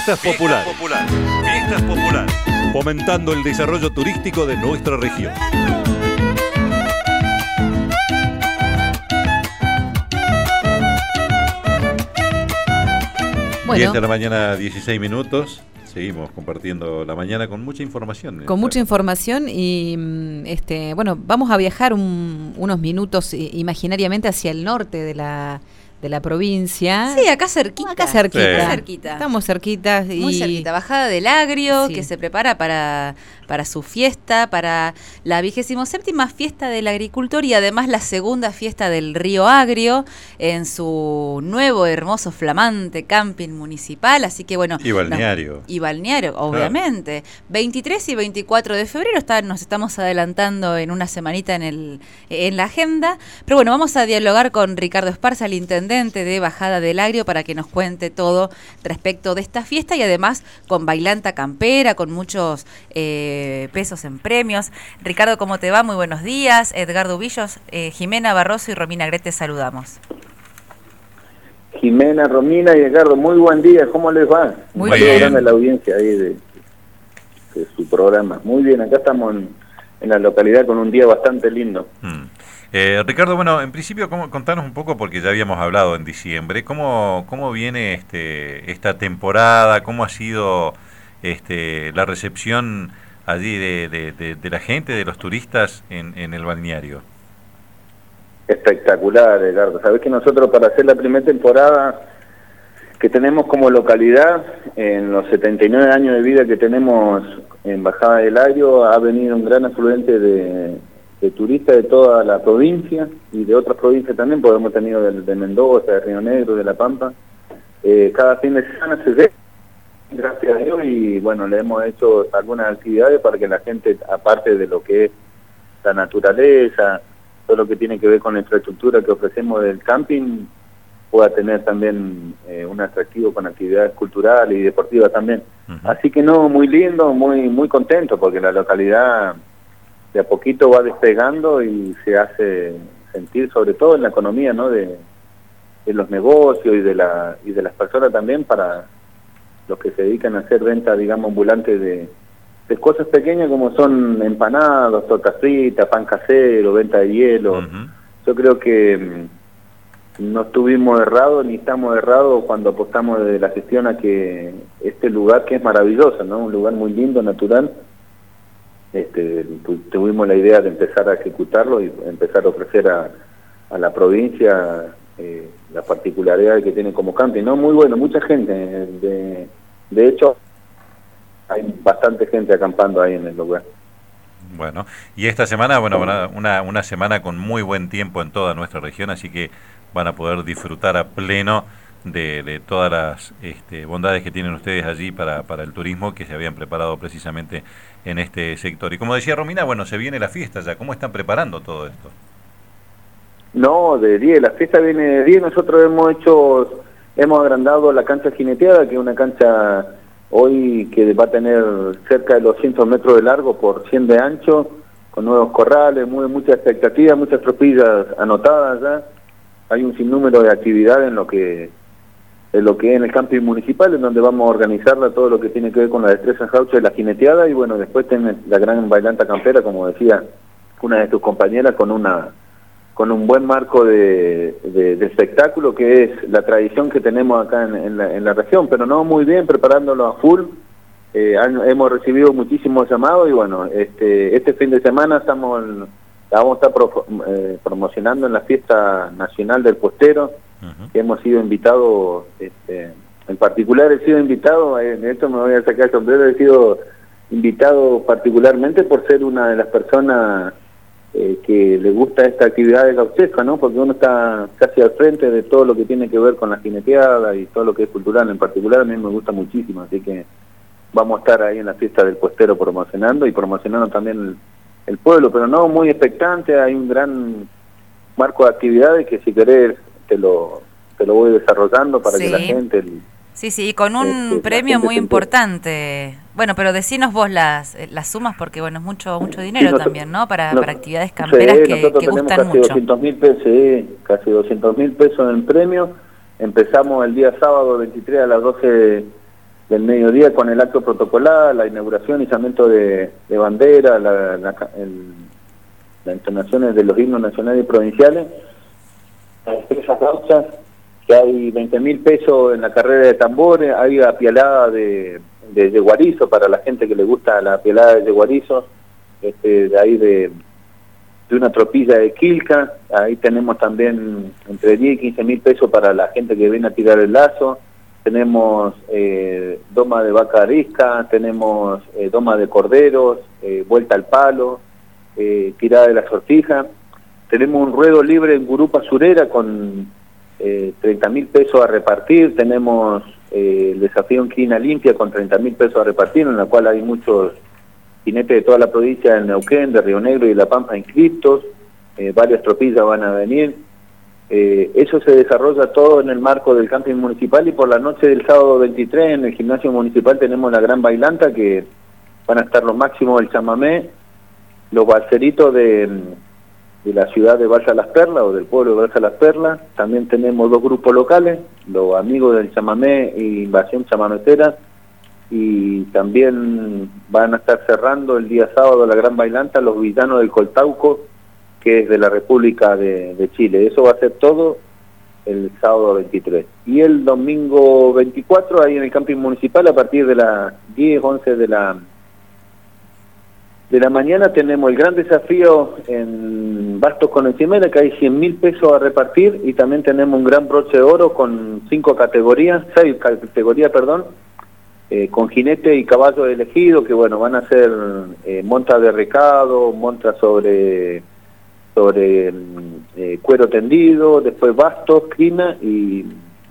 Fiestas populares. Fiestas populares. Fomentando el desarrollo turístico de nuestra región. Bueno. 10 de la mañana, 16 minutos. Seguimos compartiendo la mañana con mucha información. Con mucha información y bueno, vamos a viajar unos minutos imaginariamente hacia el norte de la provincia. Sí, acá cerquita. Sí. Estamos cerquitas. Muy cerquita. Bajada del Agrio, sí, que se prepara para su fiesta, para la 27ª fiesta del agricultor y además la segunda fiesta del Río Agrio en su nuevo, hermoso, flamante camping municipal. Así que bueno. Y balneario. Y balneario, obviamente. 23 y 24 de febrero nos estamos adelantando en una semanita en la agenda. Pero bueno, vamos a dialogar con Ricardo Esparza, el intendente de Bajada del Agrio, para que nos cuente todo respecto de esta fiesta y además con bailanta campera, con muchos pesos en premios. Ricardo, ¿cómo te va? Muy buenos días. Edgardo Ubillos, Jimena Barroso y Romina Gret, te saludamos. Jimena, Romina y Edgardo, muy buen día. ¿Cómo les va? Muy bien. A la audiencia ahí de su programa. Muy bien, acá estamos en la localidad con un día bastante lindo. Ricardo, bueno, en principio, contanos un poco, porque ya habíamos hablado en diciembre, ¿cómo viene esta temporada? ¿Cómo ha sido la recepción allí de la gente, de los turistas en el balneario? Espectacular, Edgardo. Sabés que nosotros, para hacer la primera temporada que tenemos como localidad, en los 79 años de vida que tenemos en Bajada del Agrio, ha venido un gran afluente de turistas de toda la provincia y de otras provincias también, porque hemos tenido de Mendoza, de Río Negro, de La Pampa. Cada fin de semana se ve, gracias a Dios, y bueno, le hemos hecho algunas actividades para que la gente, aparte de lo que es la naturaleza, todo lo que tiene que ver con la infraestructura que ofrecemos del camping, pueda tener también un atractivo con actividades culturales y deportivas también. Así que no, muy lindo, muy contento, porque la localidad de a poquito va despegando y se hace sentir, sobre todo en la economía, ¿no?, de los negocios y de las personas también, para los que se dedican a hacer venta, digamos, ambulante de cosas pequeñas como son empanadas, tortas fritas, pan casero, venta de hielo. Yo creo que no estuvimos errados ni estamos errados cuando apostamos desde la gestión a que este lugar, que es maravilloso, ¿no?, un lugar muy lindo, natural, tuvimos la idea de empezar a ejecutarlo y empezar a ofrecer a la provincia la particularidad que tiene como camping, ¿no? Muy bueno, mucha gente, de hecho hay bastante gente acampando ahí en el lugar. Bueno, y esta semana, bueno, una semana con muy buen tiempo en toda nuestra región, así que van a poder disfrutar a pleno de todas las bondades que tienen ustedes allí para el turismo, que se habían preparado precisamente en este sector. Y como decía Romina, bueno, se viene la fiesta ya. ¿Cómo están preparando todo esto? No, de 10, la fiesta viene de 10. Nosotros hemos agrandado la cancha jineteada, que es una cancha hoy que va a tener cerca de los 200 metros de largo por 100 de ancho, con nuevos corrales, mucha expectativa, muchas tropillas anotadas ya. Hay un sinnúmero de actividades en lo que es en el camping municipal, en donde vamos a organizarla, todo lo que tiene que ver con la destreza en jauja y la jineteada, y bueno, después tiene la gran bailanta campera, como decía una de tus compañeras, con un buen marco de espectáculo, que es la tradición que tenemos acá en la región, pero no, muy bien, preparándolo a full. Hemos recibido muchísimos llamados y bueno, este fin de semana la vamos a estar promocionando en la fiesta nacional del Puestero, que hemos sido invitados, en particular he sido invitado, en esto me voy a sacar el sombrero, he sido invitado particularmente por ser una de las personas que le gusta esta actividad de gauchesca, ¿no? Porque uno está casi al frente de todo lo que tiene que ver con la jineteada y todo lo que es cultural. En particular a mí me gusta muchísimo, así que vamos a estar ahí en la fiesta del Puestero promocionando también el pueblo, pero no, muy expectante. Hay un gran marco de actividades que, si querés, te lo voy desarrollando para que la gente... Sí, con un premio muy importante. Bueno, pero decinos vos las sumas, porque bueno, es mucho dinero también, ¿no? Para actividades camperas que gustan mucho. 200.000 pesos, casi 200.000 pesos en el premio. Empezamos el día sábado 23 a las 12 del mediodía con el acto protocolar, la inauguración, izamiento de bandera, las entonaciones de los himnos nacionales y provinciales, las expresas gauchas, que hay 20.000 pesos en la carrera de tambores, hay apialada de yeguarizo para la gente que le gusta la apialada de yeguarizo, de ahí de una tropilla de quilca, ahí tenemos también entre 10 y 15.000 pesos para la gente que viene a tirar el lazo, tenemos doma de vaca arisca, tenemos doma de corderos, vuelta al palo, tirada de la sortija, tenemos un ruedo libre en Gurupa Surera con 30.000 pesos a repartir, tenemos el desafío en Quina Limpia con 30.000 pesos a repartir, en la cual hay muchos jinetes de toda la provincia de Neuquén, de Río Negro y de La Pampa inscriptos, varias tropillas van a venir. Eso se desarrolla todo en el marco del camping municipal, y por la noche del sábado 23 en el gimnasio municipal tenemos la gran bailanta, que van a estar los máximos del chamamé, los balseritos de la ciudad de Balsa Las Perlas o del pueblo de Balsa Las Perlas. También tenemos 2 grupos locales, los amigos del chamamé y Invasión Chamametera, y también van a estar cerrando el día sábado la gran bailanta los villanos del Coltauco, que es de la República de Chile. Eso va a ser todo el sábado 23. Y el domingo 24, ahí en el camping municipal, a partir de las 10, 11 de la mañana, tenemos el gran desafío en Bastos con Encimera, que hay 100.000 pesos a repartir, y también tenemos un gran broche de oro con 6 categorías, con jinete y caballo elegido, que bueno, van a ser monta de recado, monta sobre cuero tendido, después bastos, crina y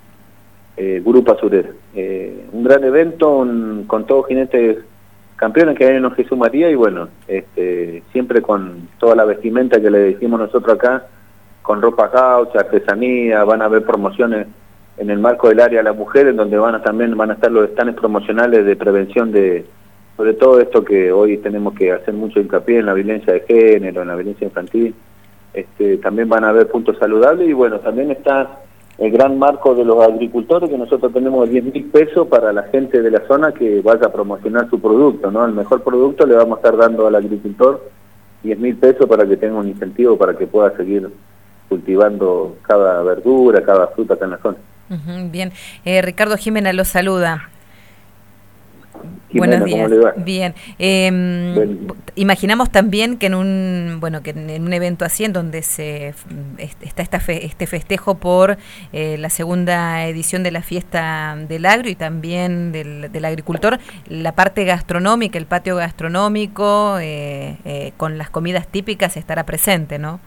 Gurupa Surera. Un gran evento con todos jinetes campeones que hay en Jesús María, y bueno, siempre con toda la vestimenta que le decimos nosotros acá, con ropa gaucha, artesanía, van a haber promociones en el marco del área de la mujer, en donde también van a estar los stands promocionales de prevención sobre todo esto que hoy tenemos que hacer mucho hincapié en la violencia de género, en la violencia infantil. También van a haber puntos saludables, y bueno, también está el gran marco de los agricultores, que nosotros tenemos 10.000 pesos para la gente de la zona que vaya a promocionar su producto, ¿no? El mejor producto le vamos a estar dando al agricultor 10.000 pesos para que tenga un incentivo para que pueda seguir cultivando cada verdura, cada fruta acá en la zona. Bien, Ricardo Jimena lo saluda. Jimena, buenos días. ¿cómo le va? Bien. Imaginamos también que en un evento así, en donde está este festejo por la segunda edición de la fiesta del agro y también del agricultor, la parte gastronómica, el patio gastronómico con las comidas típicas estará presente, ¿no?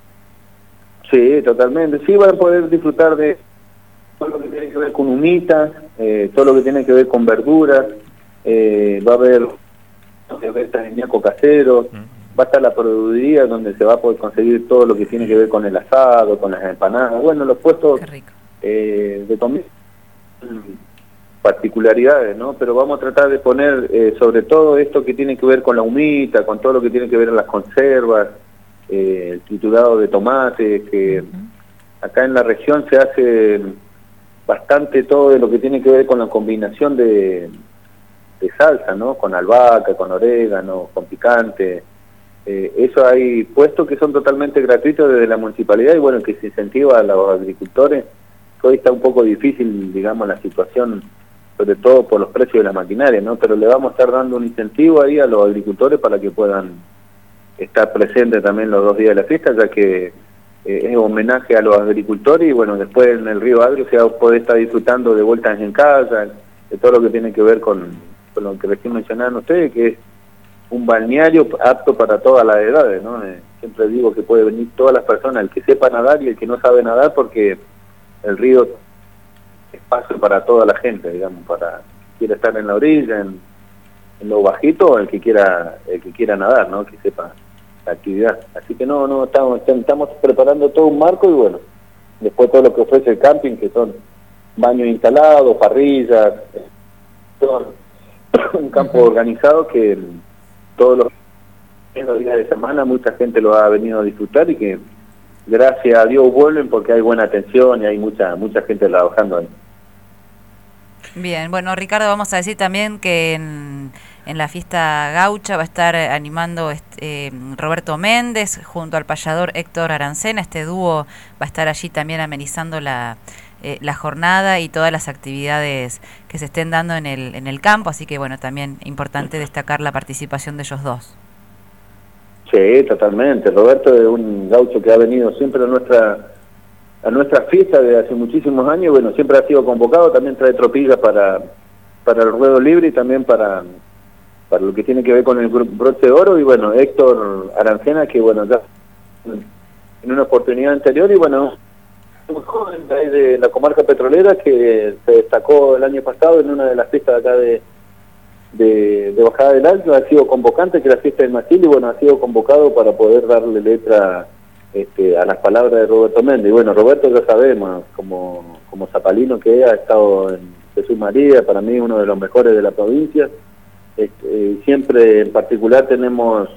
Sí, totalmente. Sí, van a poder disfrutar de todo lo que tiene que ver con humitas, todo lo que tiene que ver con verduras, va a haber ventas de ñaco casero, va a estar la produciría donde se va a poder conseguir todo lo que tiene que ver con el asado, con las empanadas, bueno, los puestos de comida, particularidades, ¿no? Pero vamos a tratar de poner sobre todo esto que tiene que ver con la humita, con todo lo que tiene que ver con las conservas, el triturado de tomate, que acá en la región se hace bastante todo lo que tiene que ver con la combinación de salsa, ¿no? Con albahaca, con orégano, con picante. Eso hay puestos que son totalmente gratuitos desde la municipalidad, y bueno, que se incentiva a los agricultores, que hoy está un poco difícil, digamos, la situación, sobre todo por los precios de la maquinaria, ¿no? Pero le vamos a estar dando un incentivo ahí a los agricultores para que puedan estar presentes también los 2 días de la fiesta, ya que es homenaje a los agricultores, y bueno, después en el Río Agrio se va a poder estar disfrutando de vueltas en casa, de todo lo que tiene que ver con lo que recién mencionaban ustedes, que es un balneario apto para todas las edades, ¿no? Siempre digo que puede venir todas las personas, el que sepa nadar y el que no sabe nadar, porque el río es espacio para toda la gente, digamos, para que quiera estar en la orilla, en lo bajito, o el que quiera nadar, ¿no? Que sepa la actividad. Así que estamos preparando todo un marco, y bueno, después todo lo que ofrece el camping, que son baños instalados, parrillas, todo un campo organizado que todos los días de semana mucha gente lo ha venido a disfrutar, y que gracias a Dios vuelven porque hay buena atención y hay mucha gente trabajando ahí. Bien, bueno, Ricardo, vamos a decir también que en la fiesta gaucha va a estar animando Roberto Méndez junto al payador Héctor Arancena. Este dúo va a estar allí también amenizando la jornada y todas las actividades que se estén dando en el campo, así que bueno, también importante destacar la participación de ellos dos. Sí, totalmente. Roberto es un gaucho que ha venido siempre a nuestra fiesta de hace muchísimos años. Bueno, siempre ha sido convocado, también trae tropillas para el ruedo libre y también para lo que tiene que ver con el broche de oro. Y bueno, Héctor Arancena, que bueno, ya en una oportunidad anterior, y bueno, muy joven de la comarca petrolera, que se destacó el año pasado en una de las fiestas acá de Bajada del Alto, ha sido convocante, que es la fiesta del Machil, y bueno, ha sido convocado para poder darle letra a las palabras de Roberto Méndez. Y bueno, Roberto ya sabemos, como zapalino que ha estado en Jesús María, para mí uno de los mejores de la provincia. Siempre en particular tenemos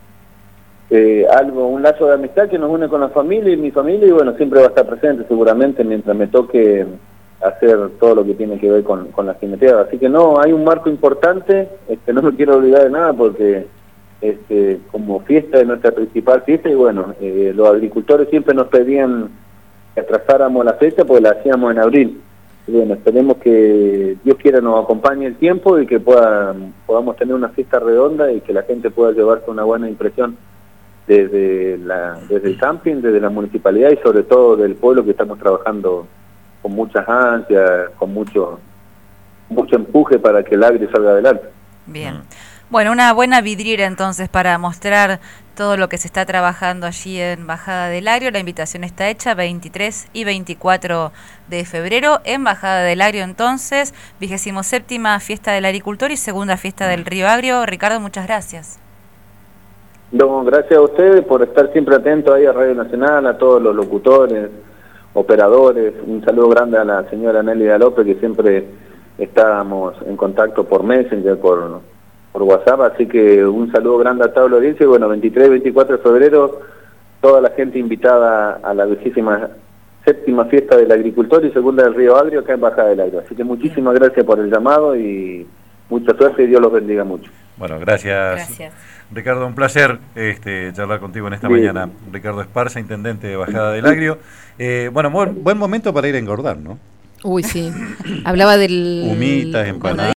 un lazo de amistad que nos une con la familia y mi familia, y bueno, siempre va a estar presente seguramente mientras me toque hacer todo lo que tiene que ver con la jineteada. Así que no, hay un marco importante, no me quiero olvidar de nada porque como fiesta es nuestra principal fiesta, y bueno, los agricultores siempre nos pedían que atrasáramos la fecha porque la hacíamos en abril. Y bueno, esperemos que Dios quiera nos acompañe el tiempo y que podamos tener una fiesta redonda y que la gente pueda llevarse una buena impresión desde el camping, desde la municipalidad y sobre todo del pueblo, que estamos trabajando con muchas ansias, con mucho empuje para que el agri salga adelante. Bien. Bueno, una buena vidriera entonces para mostrar todo lo que se está trabajando allí en Bajada del Agrio. La invitación está hecha 23 y 24 de febrero en Bajada del Agrio entonces, 27ª Fiesta del Agricultor y segunda Fiesta del Río Agrio. Ricardo, muchas gracias. No, gracias a ustedes por estar siempre atentos ahí a Radio Nacional, a todos los locutores, operadores. Un saludo grande a la señora Nélida López, que siempre estábamos en contacto por Messenger, por WhatsApp, así que un saludo grande a toda la audiencia. Y bueno, 23 y 24 de febrero, toda la gente invitada a la 27ª Fiesta del Agricultor y segunda del Río Agrio, acá en Bajada del Agrio. Así que muchísimas gracias por el llamado y mucha suerte y Dios los bendiga mucho. Bueno, gracias. Ricardo, un placer charlar contigo en esta mañana. Ricardo Esparza, intendente de Bajada del Agrio. Bueno, buen momento para ir a engordar, ¿no? Uy, sí. Hablaba del... Humitas, empanadas.